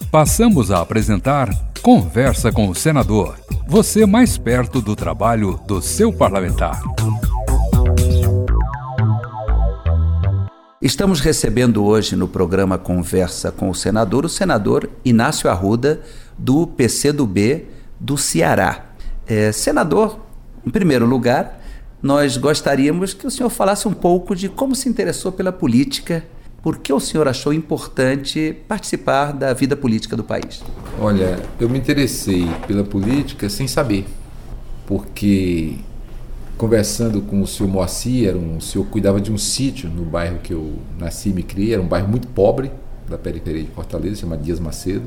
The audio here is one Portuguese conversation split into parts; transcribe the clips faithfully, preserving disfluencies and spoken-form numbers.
Passamos a apresentar Conversa com o Senador. Você mais perto do trabalho do seu parlamentar. Estamos recebendo hoje no programa Conversa com o Senador, o senador Inácio Arruda, do P C do B do Ceará. É, senador, em primeiro lugar, nós gostaríamos que o senhor falasse um pouco de como se interessou pela política, por que o senhor achou importante participar da vida política do país. Olha, eu me interessei pela política sem saber, porque conversando com o senhor Moacir, era um, o senhor cuidava de um sítio no bairro que eu nasci e me criei, era um bairro muito pobre da periferia de Fortaleza, chamado Dias Macedo,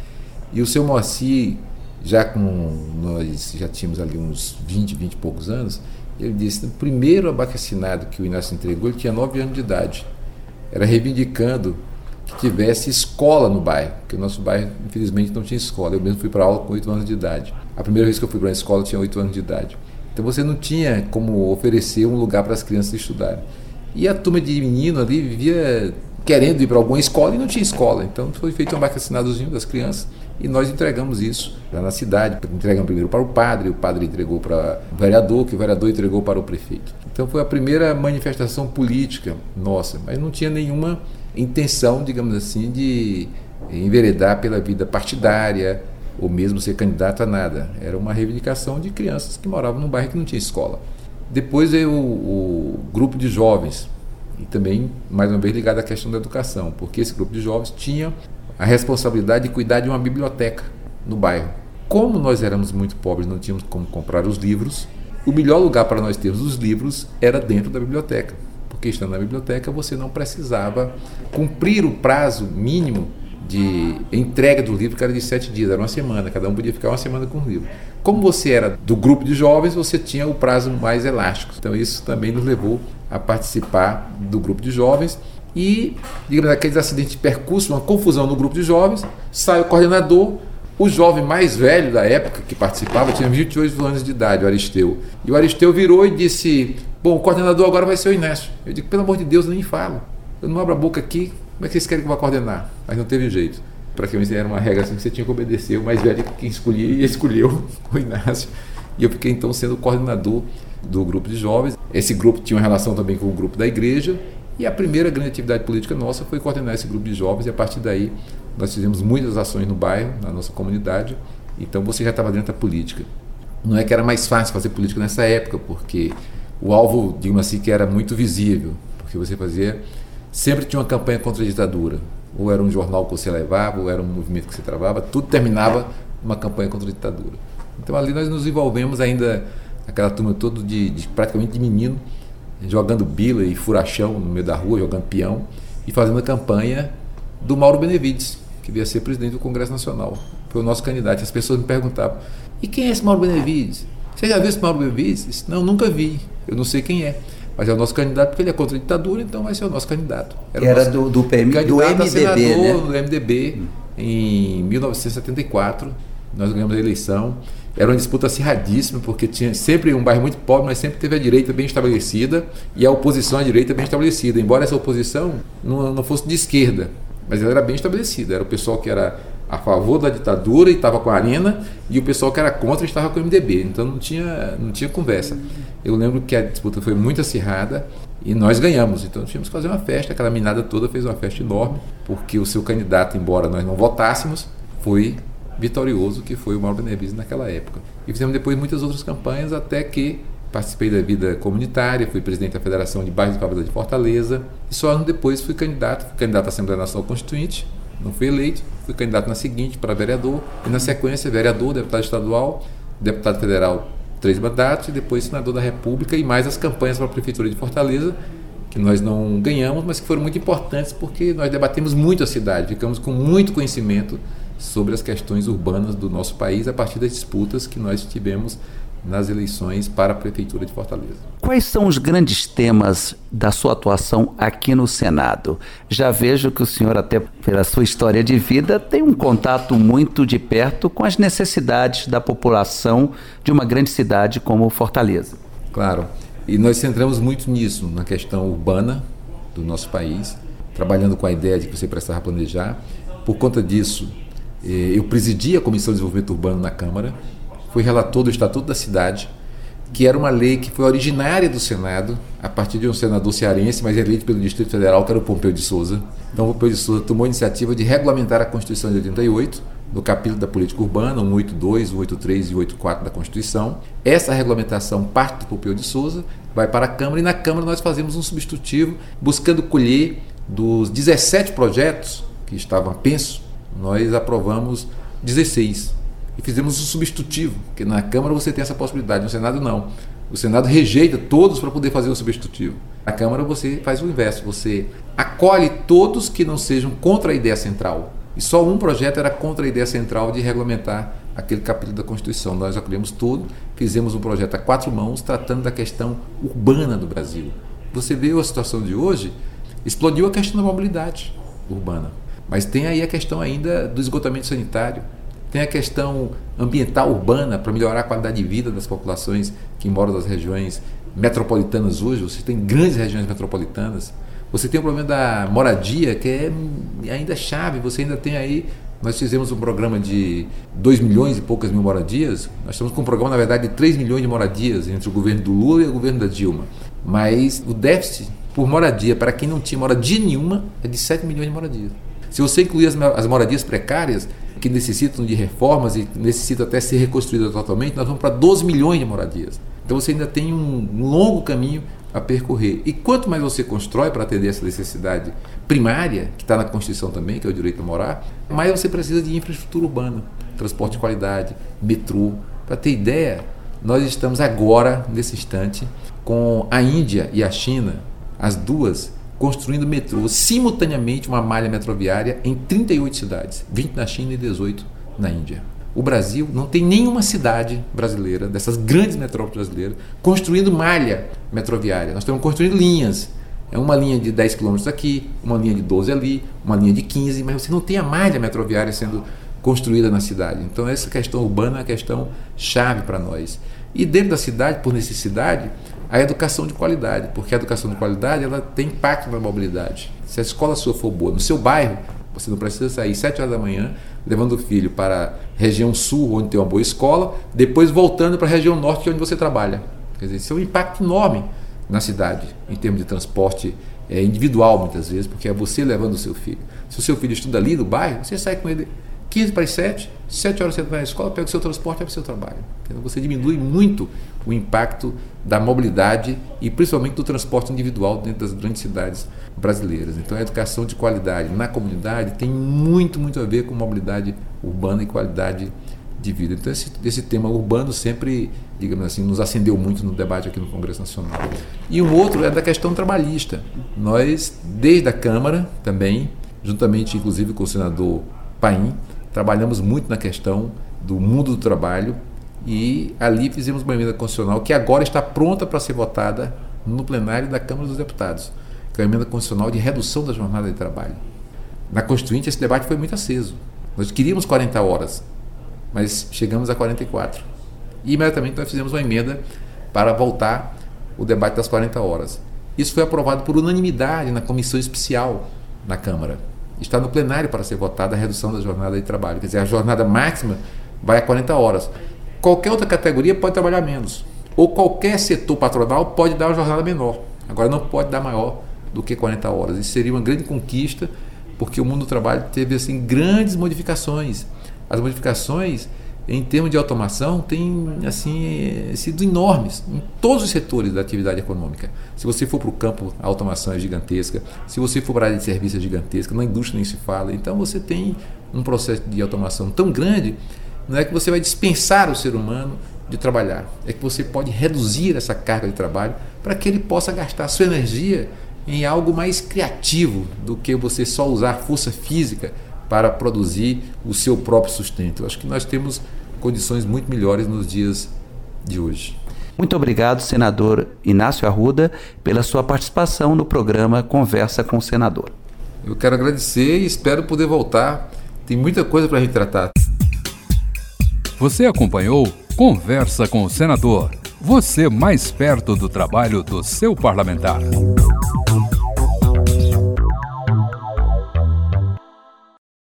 e o senhor Moacir, já com nós já tínhamos ali uns vinte, vinte e poucos anos, ele disse, no primeiro abacacinado que o Inácio entregou, ele tinha nove anos de idade, era reivindicando que tivesse escola no bairro, porque o nosso bairro, infelizmente, não tinha escola. Eu mesmo fui para aula com oito anos de idade. A primeira vez que eu fui para a escola, eu tinha oito anos de idade. Então você não tinha como oferecer um lugar para as crianças estudarem. E a turma de menino ali vivia querendo ir para alguma escola e não tinha escola. Então foi feito um abacaçinadozinho das crianças e nós entregamos isso lá na cidade. Entregamos primeiro para o padre, o padre entregou para o vereador, que o vereador entregou para o prefeito. Então foi a primeira manifestação política nossa, mas não tinha nenhuma intenção, digamos assim, de enveredar pela vida partidária ou mesmo ser candidato a nada. Era uma reivindicação de crianças que moravam num bairro que não tinha escola. Depois veio o, o grupo de jovens, e também, mais uma vez, ligado à questão da educação, porque esse grupo de jovens tinha a responsabilidade de cuidar de uma biblioteca no bairro. Como nós éramos muito pobres, não tínhamos como comprar os livros, o melhor lugar para nós termos os livros era dentro da biblioteca, porque estando na biblioteca você não precisava cumprir o prazo mínimo de entrega do livro, que era de sete dias, era uma semana, cada um podia ficar uma semana com o livro. Como você era do grupo de jovens, você tinha o prazo mais elástico, então isso também nos levou a participar do grupo de jovens e, digamos, aqueles acidentes de percurso, uma confusão no grupo de jovens, sai o coordenador, o jovem mais velho da época que participava tinha vinte e oito anos de idade, o Aristeu, e o Aristeu virou e disse, bom, o coordenador agora vai ser o Inácio. Eu digo, pelo amor de Deus, eu nem falo, eu não abro a boca aqui, como é que vocês querem que eu vá coordenar? Mas não teve jeito. Praticamente era uma regra assim que você tinha que obedecer. O mais velho quem escolhia e escolheu o Inácio. E eu fiquei então sendo coordenador do grupo de jovens. Esse grupo tinha uma relação também com o grupo da igreja. E a primeira grande atividade política nossa foi coordenar esse grupo de jovens. E a partir daí nós fizemos muitas ações no bairro, na nossa comunidade. Então você já estava dentro da política. Não é que era mais fácil fazer política nessa época, porque o alvo, digamos assim, que era muito visível. Porque você fazia... Sempre tinha uma campanha contra a ditadura. Ou era um jornal que você levava, ou era um movimento que você travava, tudo terminava numa campanha contra a ditadura. Então ali nós nos envolvemos ainda, aquela turma toda de, de praticamente de menino, jogando bila e furachão no meio da rua, jogando peão, e fazendo a campanha do Mauro Benevides, que veio a ser presidente do Congresso Nacional. Foi o nosso candidato. As pessoas me perguntavam, e quem é esse Mauro Benevides? Você já viu esse Mauro Benevides? Eu disse, não, nunca vi, eu não sei quem é. Mas é o nosso candidato porque ele é contra a ditadura, então vai ser o nosso candidato. Era, Era do, do, P M, do M D B, senador, né? Do M D B, hum. Em mil novecentos e setenta e quatro, nós ganhamos a eleição. Era uma disputa acirradíssima, porque tinha sempre um bairro muito pobre, mas sempre teve a direita bem estabelecida e a oposição à direita bem estabelecida. Embora essa oposição não, não fosse de esquerda, mas ela era bem estabelecida. Era o pessoal que era a favor da ditadura e estava com a Arena, e o pessoal que era contra estava com o M D B, então não tinha, não tinha conversa. Eu lembro que a disputa foi muito acirrada e nós ganhamos, então tínhamos que fazer uma festa, aquela meninada toda fez uma festa enorme, porque o seu candidato, embora nós não votássemos, foi vitorioso, que foi o Mauro Benevides naquela época. E fizemos depois muitas outras campanhas, até que participei da vida comunitária, fui presidente da Federação de Bairros de Favela de Fortaleza, e só ano depois fui candidato, fui candidato à Assembleia Nacional Constituinte, não fui eleito, fui candidato na seguinte para vereador, e na sequência vereador, deputado estadual, deputado federal, três mandatos, e depois senador da República, e mais as campanhas para a Prefeitura de Fortaleza, que nós não ganhamos, mas que foram muito importantes, porque nós debatemos muito a cidade, ficamos com muito conhecimento sobre as questões urbanas do nosso país, a partir das disputas que nós tivemos nas eleições para a Prefeitura de Fortaleza. Quais são os grandes temas da sua atuação aqui no Senado? Já vejo que o senhor, até pela sua história de vida, tem um contato muito de perto com as necessidades da população de uma grande cidade como Fortaleza. Claro, e nós centramos muito nisso, na questão urbana do nosso país, trabalhando com a ideia de que você precisava planejar. Por conta disso, Eu presidi a Comissão de Desenvolvimento Urbano na Câmara, fui relator do Estatuto da Cidade, que era uma lei que foi originária do Senado, a partir de um senador cearense, mas eleito pelo Distrito Federal, que era o Pompeu de Souza. Então o Pompeu de Souza tomou a iniciativa de regulamentar a Constituição de oitenta e oito, no capítulo da política urbana, cento e oitenta e dois, cento e oitenta e três e cento e oitenta e quatro da Constituição. Essa regulamentação parte do Pompeu de Souza, vai para a Câmara, e na Câmara nós fazemos um substitutivo, buscando colher dos dezessete projetos que estavam a penso, nós aprovamos dezesseis. E fizemos um substitutivo, porque na Câmara você tem essa possibilidade, no Senado não. O Senado rejeita todos para poder fazer o substitutivo. Na Câmara você faz o inverso, você acolhe todos que não sejam contra a ideia central. E só um projeto era contra a ideia central de regulamentar aquele capítulo da Constituição. Nós acolhemos tudo, fizemos um projeto a quatro mãos, tratando da questão urbana do Brasil. Você vê a situação de hoje, explodiu a questão da mobilidade urbana. Mas tem aí a questão ainda do esgotamento sanitário. Tem a questão ambiental urbana para melhorar a qualidade de vida das populações que moram nas regiões metropolitanas hoje. Você tem grandes regiões metropolitanas. Você tem o problema da moradia, que é ainda chave. Você ainda tem aí... Nós fizemos um programa de dois milhões e poucas mil moradias. Nós estamos com um programa, na verdade, de três milhões de moradias entre o governo do Lula e o governo da Dilma. Mas o déficit por moradia, para quem não tinha moradia nenhuma, é de sete milhões de moradias. Se você incluir as, as moradias precárias, que necessitam de reformas e necessitam até ser reconstruídas totalmente, nós vamos para doze milhões de moradias. Então você ainda tem um longo caminho a percorrer. E quanto mais você constrói para atender essa necessidade primária, que está na Constituição também, que é o direito a morar, mais você precisa de infraestrutura urbana, transporte de qualidade, metrô. Para ter ideia, nós estamos agora, nesse instante, com a Índia e a China, as duas, construindo metrô, simultaneamente uma malha metroviária em trinta e oito cidades, vinte na China e dezoito na Índia. O Brasil não tem nenhuma cidade brasileira, dessas grandes metrópoles brasileiras, construindo malha metroviária. Nós estamos construindo linhas. É uma linha de dez quilômetros aqui, uma linha de doze ali, uma linha de quinze, mas você não tem a malha metroviária sendo construída na cidade. Então essa questão urbana é uma questão chave para nós. E dentro da cidade, por necessidade, a educação de qualidade, porque a educação de qualidade ela tem impacto na mobilidade. Se a escola sua for boa no seu bairro, você não precisa sair sete horas da manhã levando o filho para a região sul, onde tem uma boa escola, depois voltando para a região norte, que é onde você trabalha. Quer dizer, isso é um impacto enorme na cidade, em termos de transporte é, individual, muitas vezes, porque é você levando o seu filho. Se o seu filho estuda ali no bairro, você sai com ele quinze para as sete, sete horas você vai na escola, pega o seu transporte e vai para o seu trabalho. Então, você diminui muito o impacto da mobilidade e principalmente do transporte individual dentro das grandes cidades brasileiras. Então a educação de qualidade na comunidade tem muito, muito a ver com mobilidade urbana e qualidade de vida. Então esse, esse tema urbano sempre, digamos assim, nos acendeu muito no debate aqui no Congresso Nacional. E um outro é da questão trabalhista. Nós, desde a Câmara também, juntamente inclusive com o senador Paim, trabalhamos muito na questão do mundo do trabalho e ali fizemos uma emenda constitucional que agora está pronta para ser votada no plenário da Câmara dos Deputados, que é a emenda constitucional de redução da jornada de trabalho. Na Constituinte esse debate foi muito aceso. Nós queríamos quarenta horas, mas chegamos a quarenta e quatro. E imediatamente nós fizemos uma emenda para voltar o debate das quarenta horas. Isso foi aprovado por unanimidade na comissão especial na Câmara. Está no plenário para ser votada a redução da jornada de trabalho. Quer dizer, a jornada máxima vai a quarenta horas. Qualquer outra categoria pode trabalhar menos. Ou qualquer setor patronal pode dar uma jornada menor. Agora não pode dar maior do que quarenta horas. Isso seria uma grande conquista, porque o mundo do trabalho teve assim, grandes modificações. As modificações, em termos de automação, têm assim, sido enormes em todos os setores da atividade econômica. Se você for para o campo, a automação é gigantesca. Se você for para a área de serviço, é gigantesca. Na indústria nem se fala. Então você tem um processo de automação tão grande, não é que você vai dispensar o ser humano de trabalhar. É que você pode reduzir essa carga de trabalho para que ele possa gastar sua energia em algo mais criativo do que você só usar força física para produzir o seu próprio sustento. Eu acho que nós temos condições muito melhores nos dias de hoje. Muito obrigado, senador Inácio Arruda, pela sua participação no programa Conversa com o Senador. Eu quero agradecer e espero poder voltar. Tem muita coisa para a gente tratar. Você acompanhou Conversa com o Senador. Você mais perto do trabalho do seu parlamentar.